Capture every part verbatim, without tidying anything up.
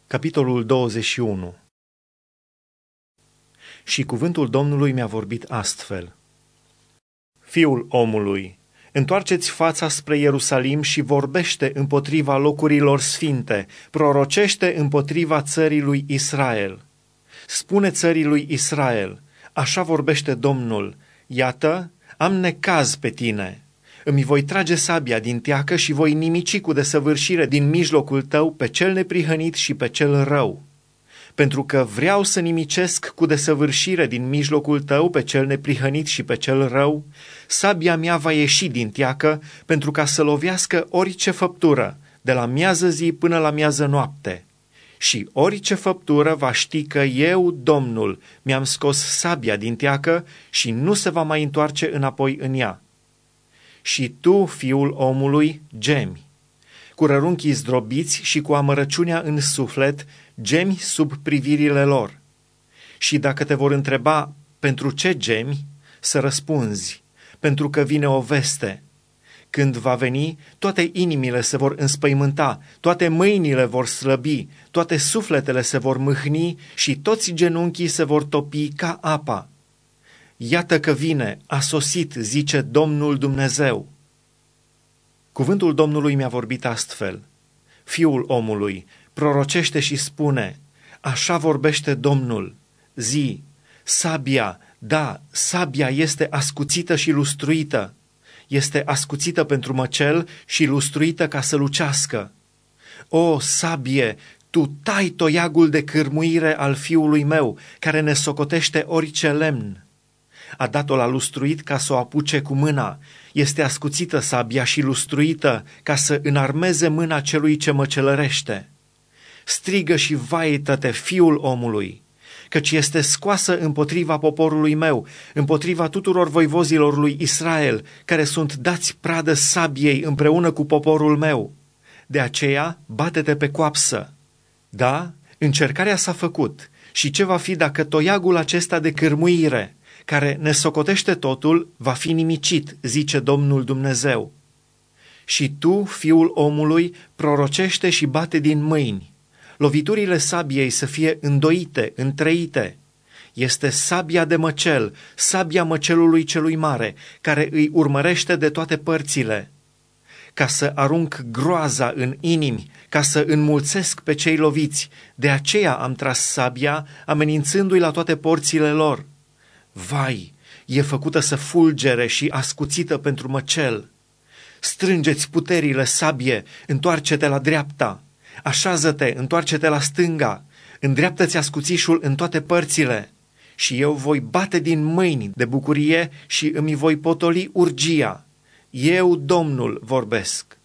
Capitolul douăzeci și unu. Și cuvântul Domnului mi-a vorbit astfel: Fiul omului, întoarceți fața spre Ierusalim și vorbește împotriva locurilor sfinte, prorocește împotriva țării lui Israel. Spune țării lui Israel: așa vorbește Domnul, iată, am necaz pe tine. Îmi voi trage sabia din teacă și voi nimici cu desăvârșire din mijlocul tău pe cel neprihănit și pe cel rău. Pentru că vreau să nimicesc cu desăvârșire din mijlocul tău pe cel neprihănit și pe cel rău, sabia mea va ieși din teacă pentru ca să lovească orice făptură, de la miază zi până la miază noapte. Și orice făptură va ști că eu, Domnul, mi-am scos sabia din teacă și nu se va mai întoarce înapoi în ea. Și tu, fiul omului, gemi. Cu rărunchii zdrobiți și cu amărăciunea în suflet, gemi sub privirile lor. Și dacă te vor întreba pentru ce gemi, să răspunzi: pentru că vine o veste. Când va veni, toate inimile se vor înspăimânta, toate mâinile vor slăbi, toate sufletele se vor mâhni și toți genunchii se vor topi ca apa. Iată că vine, a sosit, zice Domnul Dumnezeu. Cuvântul Domnului mi-a vorbit astfel: Fiul omului, prorocește și spune: așa vorbește Domnul, zi, sabia, da, sabia este ascuțită și lustruită, este ascuțită pentru măcel și lustruită ca să lucească. O, sabie, tu tai toiagul de cârmuire al fiului meu, care ne socotește orice lemn. A dat-o la lustruit ca să o apuce cu mâna. Este ascuțită sabia și lustruită ca să înarmeze mâna celui ce măcelărește. Strigă și vaită-te, fiul omului, căci este scoasă împotriva poporului meu, împotriva tuturor voivozilor lui Israel, care sunt dați pradă sabiei împreună cu poporul meu. De aceea bate-te pe coapsă. Da, încercarea s-a făcut. Și ce va fi dacă toiagul acesta de cârmuire, care ne socotește totul, va fi nimicit, zice Domnul Dumnezeu. Și tu, fiul omului, prorocește și bate din mâini. Loviturile sabiei să fie îndoite, întrăite. Este sabia de măcel, sabia măcelului celui mare, care îi urmărește de toate părțile. Ca să arunc groaza în inimi, ca să înmulțesc pe cei loviți, de aceea am tras sabia, amenințându-i la toate porțile lor. Vai, e făcută să fulgere și ascuțită pentru măcel. Strângeți puterile, sabie, întoarce-te la dreapta. Așează-te, întoarce-te la stânga. Îndreaptă-ți ascuțișul în toate părțile. Și eu voi bate din mâini de bucurie și îmi voi potoli urgia. Eu, Domnul, vorbesc.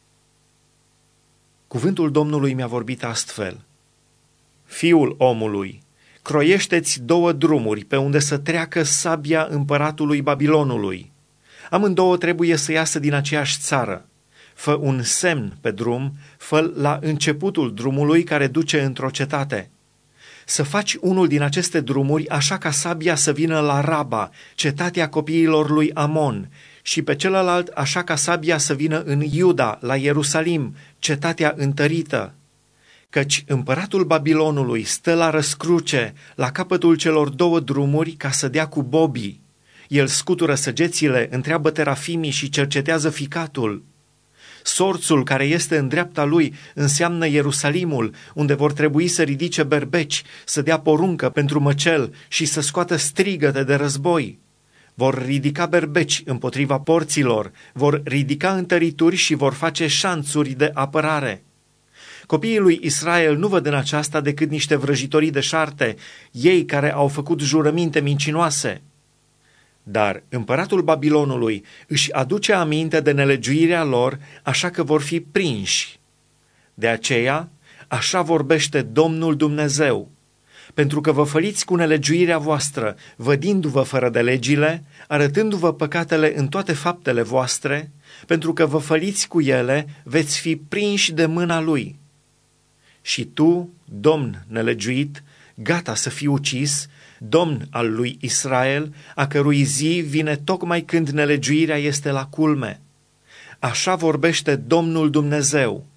Cuvântul Domnului mi-a vorbit astfel: Fiul omului, croiește-ți două drumuri pe unde să treacă sabia împăratului Babilonului. Amândouă trebuie să iasă din aceeași țară. Fă un semn pe drum, fă-l la începutul drumului care duce într-o cetate. Să faci unul din aceste drumuri așa ca sabia să vină la Raba, cetatea copiilor lui Amon, și pe celălalt așa ca sabia să vină în Iuda, la Ierusalim, cetatea întărită. Căci împăratul Babilonului stă la răscruce, la capătul celor două drumuri, ca să dea cu bobii. El scutură săgețile, întreabă terafimii și cercetează ficatul. Sorțul care este în dreapta lui înseamnă Ierusalimul, unde vor trebui să ridice berbeci, să dea poruncă pentru măcel și să scoată strigăte de război. Vor ridica berbeci împotriva porților, vor ridica întărituri și vor face șanțuri de apărare. Copiii lui Israel nu văd în aceasta decât niște vrăjitorii de șarte, ei care au făcut jurăminte mincinoase. Dar împăratul Babilonului își aduce aminte de nelegiuirea lor, așa că vor fi prinși. De aceea, așa vorbește Domnul Dumnezeu: pentru că vă făliți cu nelegiuirea voastră, vădindu-vă fără de legile, arătându-vă păcatele în toate faptele voastre, pentru că vă făliți cu ele, veți fi prinși de mâna lui. Și tu, domn nelegiuit, gata să fii ucis, domn al lui Israel, a cărui zi vine tocmai când nelegiuirea este la culme. Așa vorbește Domnul Dumnezeu: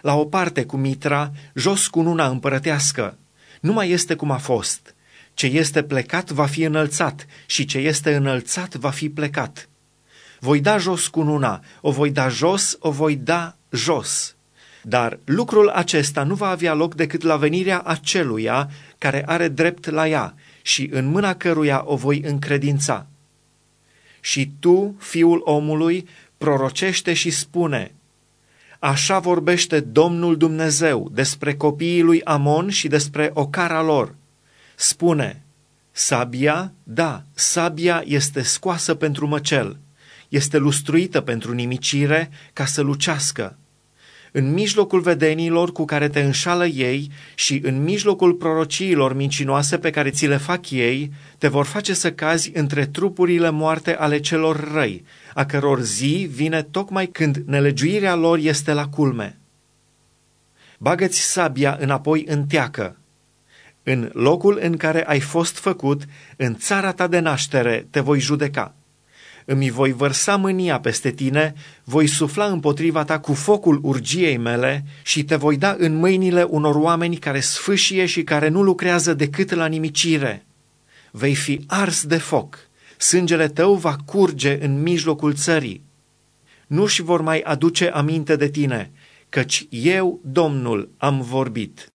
la o parte cu mitra, jos cu cununa împărătească. Nu mai este cum a fost. Ce este plecat va fi înălțat și ce este înălțat va fi plecat. Voi da jos cununa, o voi da jos, o voi da jos. Dar lucrul acesta nu va avea loc decât la venirea aceluia care are drept la ea și în mâna căruia o voi încredința. Și tu, fiul omului, prorocește și spune: așa vorbește Domnul Dumnezeu despre copiii lui Amon și despre ocara lor. Spune: sabia, da, sabia este scoasă pentru măcel, este lustruită pentru nimicire ca să lucească. În mijlocul vedenilor cu care te înșală ei și în mijlocul prorociilor mincinoase pe care ți le fac ei, te vor face să cazi între trupurile moarte ale celor răi, a căror zi vine tocmai când nelegiuirea lor este la culme. Bagă-ți sabia înapoi în teacă. În locul în care ai fost făcut, în țara ta de naștere, te voi judeca. Îmi voi vărsa mânia peste tine, voi sufla împotriva ta cu focul urgiei mele și te voi da în mâinile unor oameni care sfâșie și care nu lucrează decât la nimicire. Vei fi ars de foc, sângele tău va curge în mijlocul țării. Nu-și vor mai aduce aminte de tine, căci eu, Domnul, am vorbit.